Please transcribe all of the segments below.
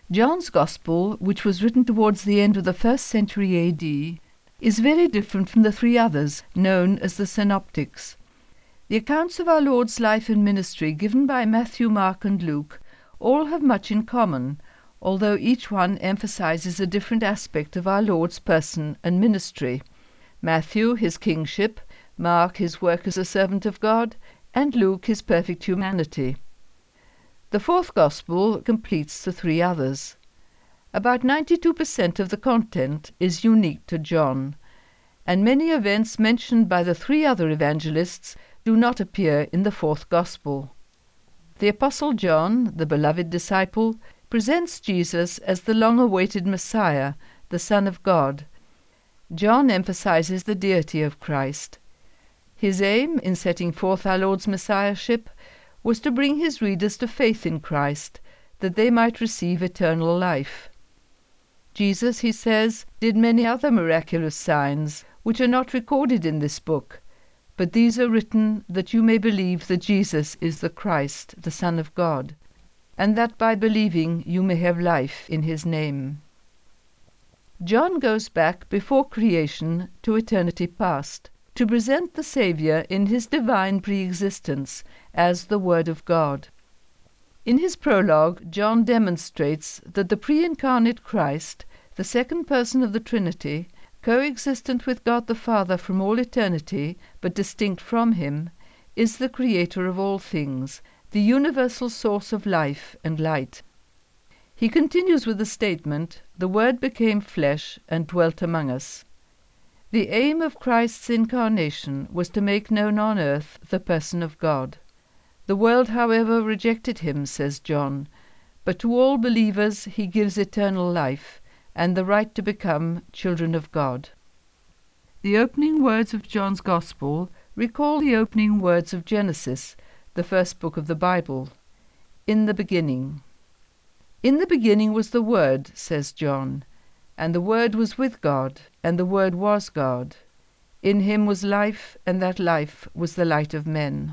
John's Gospel, which was written towards the end of the 1st century A.D., is very different from the three others, known as the Synoptics. The accounts of our Lord's life and ministry given by Matthew, Mark, and Luke all have much in common, although each one emphasizes a different aspect of our Lord's person and ministry. Matthew, his kingship; Mark, his work as a servant of God; and Luke, his perfect humanity. The fourth Gospel completes the three others. About 92% of the content is unique to John, and many events mentioned by the three other evangelists do not appear in the fourth Gospel. The Apostle John, the beloved disciple, presents Jesus as the long-awaited Messiah, the Son of God. John emphasizes the deity of Christ. His aim in setting forth our Lord's Messiahship was to bring his readers to faith in Christ, that they might receive eternal life. Jesus, he says, did many other miraculous signs, which are not recorded in this book, but these are written that you may believe that Jesus is the Christ, the Son of God, and that by believing you may have life in his name. John goes back before creation to eternity past, to present the Saviour in his divine pre-existence as the Word of God. In his prologue, John demonstrates that the pre-incarnate Christ, the second person of the Trinity, coexistent with God the Father from all eternity, but distinct from him, is the creator of all things, the universal source of life and light. He continues with the statement, "The Word became flesh and dwelt among us." The aim of Christ's incarnation was to make known on earth the person of God. The world, however, rejected him, says John, but to all believers he gives eternal life and the right to become children of God. The opening words of John's Gospel recall the opening words of Genesis, the first book of the Bible. In the beginning. In the beginning was the Word, says John, and the Word was with God, and the Word was God. In him was life, and that life was the light of men.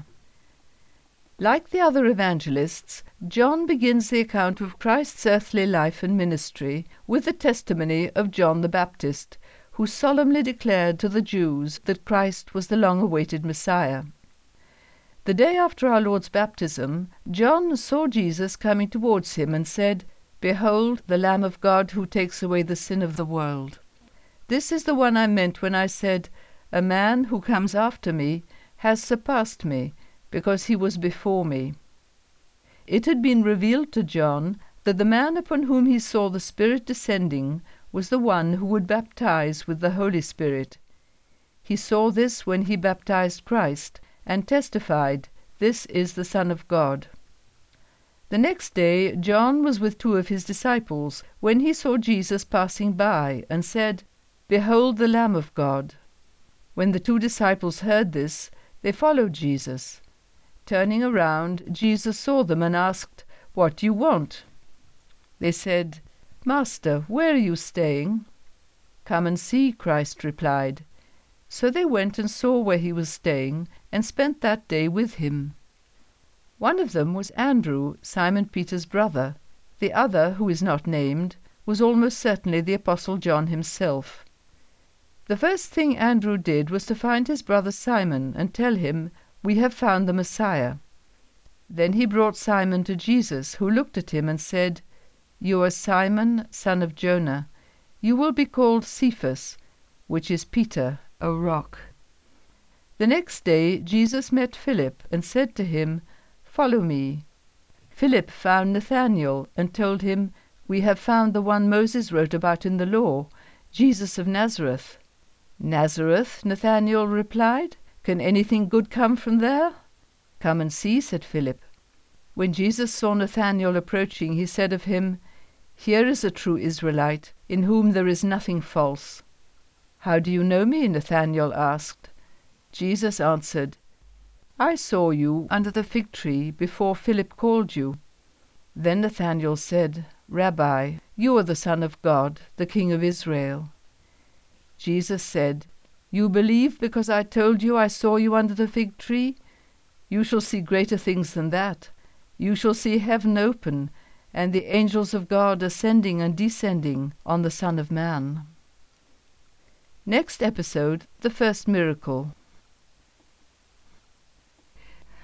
Like the other evangelists, John begins the account of Christ's earthly life and ministry with the testimony of John the Baptist, who solemnly declared to the Jews that Christ was the long-awaited Messiah. The day after our Lord's baptism, John saw Jesus coming towards him and said, "Behold, the Lamb of God who takes away the sin of the world. This is the one I meant when I said, 'A man who comes after me has surpassed me, because he was before me.'" It had been revealed to John that the man upon whom he saw the Spirit descending was the one who would baptize with the Holy Spirit. He saw this when he baptized Christ, and testified, "This is the Son of God." The next day John was with two of his disciples, when he saw Jesus passing by, and said, "Behold the Lamb of God." When the two disciples heard this, they followed Jesus. Turning around, Jesus saw them and asked, "What do you want?" They said, "Master, where are you staying?" "Come and see," Christ replied. So they went and saw where he was staying, and spent that day with him. One of them was Andrew, Simon Peter's brother. The other, who is not named, was almost certainly the Apostle John himself. The first thing Andrew did was to find his brother Simon and tell him, "We have found the Messiah." Then he brought Simon to Jesus, who looked at him and said, "You are Simon, son of Jonah. You will be called Cephas," which is Peter, a rock. The next day Jesus met Philip and said to him, "Follow me." Philip found Nathanael and told him, "We have found the one Moses wrote about in the law, Jesus of Nazareth." "Nazareth?" Nathanael replied. "Can anything good come from there?" "Come and see," said Philip. When Jesus saw Nathanael approaching, he said of him, "Here is a true Israelite, in whom there is nothing false." "How do you know me?" Nathanael asked. Jesus answered, "I saw you under the fig tree before Philip called you." Then Nathanael said, "Rabbi, you are the Son of God, the King of Israel." Jesus said, "You believe because I told you I saw you under the fig tree? You shall see greater things than that. You shall see heaven open, and the angels of God ascending and descending on the Son of Man. Next episode, the first miracle.